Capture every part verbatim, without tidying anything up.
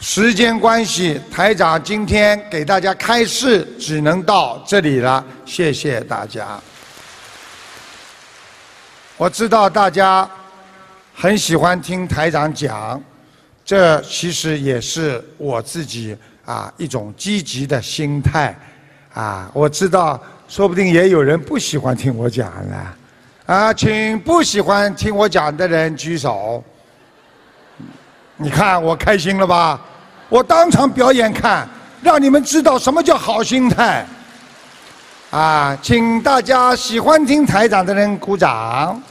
时间关系，台长今天给大家开示只能到这里了，谢谢大家。我知道大家很喜欢听台长讲，这其实也是我自己啊一种积极的心态啊。我知道，说不定也有人不喜欢听我讲了啊，请不喜欢听我讲的人举手。你看我开心了吧？我当场表演看，让你们知道什么叫好心态。啊，请大家喜欢听台长的人鼓掌。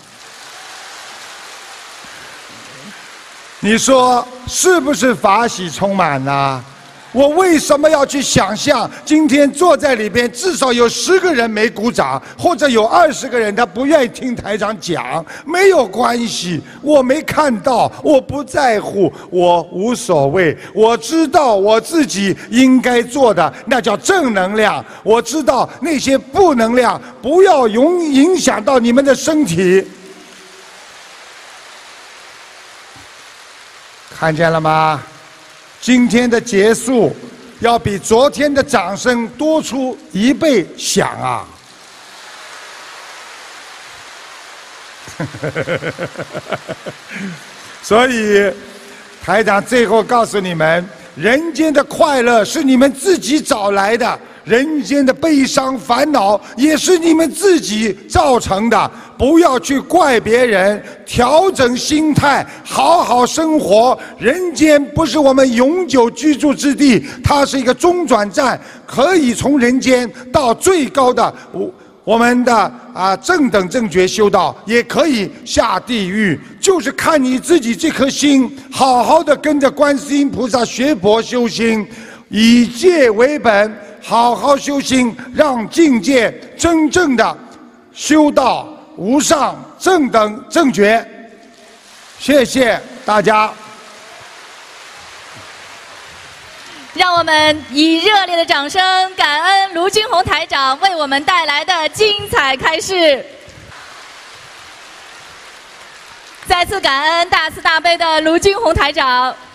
你说是不是法喜充满呢？我为什么要去想象今天坐在里边至少有十个人没鼓掌，或者有二十个人他不愿意听台长讲？没有关系，我没看到，我不在乎，我无所谓。我知道我自己应该做的，那叫正能量。我知道那些负能量不要影影响到你们的身体。看见了吗？今天的结束要比昨天的掌声多出一倍响啊！所以台长最后告诉你们，人间的快乐是你们自己找来的，人间的悲伤烦恼也是你们自己造成的。不要去怪别人，调整心态，好好生活。人间不是我们永久居住之地，它是一个中转站，可以从人间到最高的我我们的啊正等正觉修道，也可以下地狱，就是看你自己这颗心，好好的跟着观世音菩萨学佛修心，以戒为本，好好修心，让境界真正的修到无上正等正觉。谢谢大家。 让我们以热烈的掌声感恩卢军宏台长为我们带来的精彩开示。再次感恩大慈大悲的卢军宏台长。